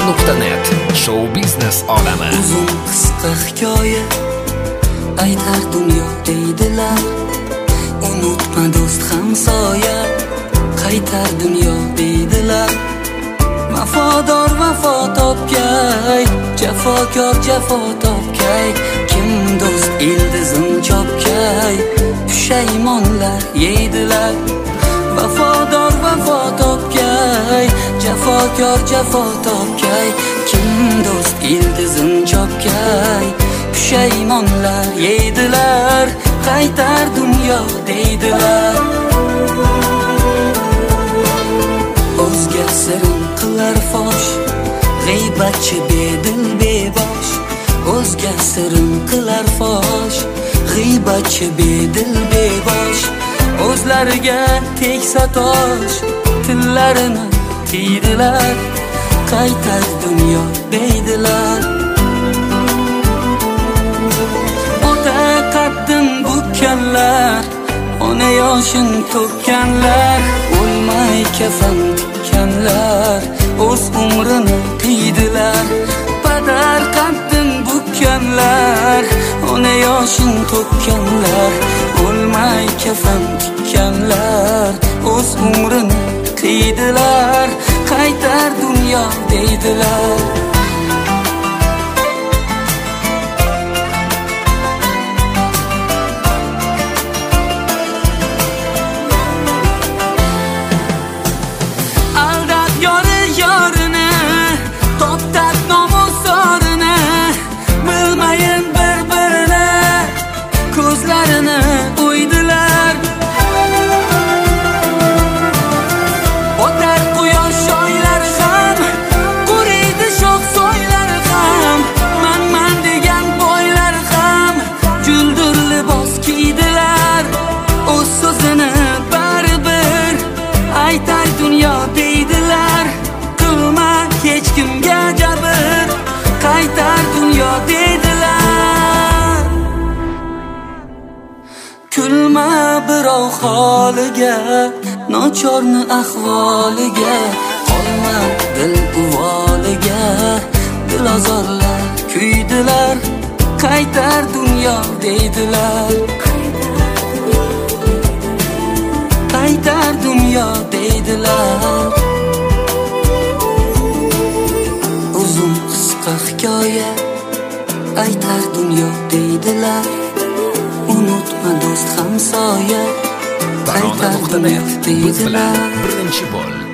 Parda.net Show biznes olami. Uzun qisqa hikoya aytar dunyo deydilar. Unutma do'st hamsoya, qaytar dunyo deydilar. Vafodor vafo topgay, jafokor jafo topgay. Kim do'st ildizim chopgay, pushaymonlar yeydilar. Vafodor vafo topgay, jafokor jafo topgay. Kim do'st ildizim chopgay, pushaymonlar yeydilar. Qaytar dunyo deydilar. O'zga sirin qilar fosh, g'iybatchi bedil bebosh. O'zga sirin qilar fosh, g'iybatchi bedil bebosh. O'zlariga teksa tosh, tillarini tiydilar. Qaytar dunyo deydilar. Ota qaddim bukkanlar, ona yoshin to'kkanlar. O'lmay kafan tikkanlar, o'z umrini tiydilar. Padar qaddim bukkanlar, ona yoshin to'kkanlar. O'lmay kafan tikkanlar, o'z umrini tiydilar. Qaytar dunyo deydilar. Aldab yorini, toptab nomusorini, bilmayin bir-birini, ko'zlarini o'ydilar. O'tar quyosh oylar ham, quriydi shoh soylar ham. Man degan boylar ham juldur libos kiydilar. O'z so'zini baribir aytar dunyo deydilar. Qilma hech kimga jabr, qaytar dunyo deydilar. Kulma birov holiga, nochorni ahvoliga. Qolma dil uvoliga, dilozorlar kuydilar. Qaytar dunyo deydilar. Qaytar dunyo deydilar. Uzun qisqa hikoya aytar dunyo deydilar. Unutma do'st hamsoya, qaytar dunyo Parda.net biz bilan deydilar. birinchi bo'l.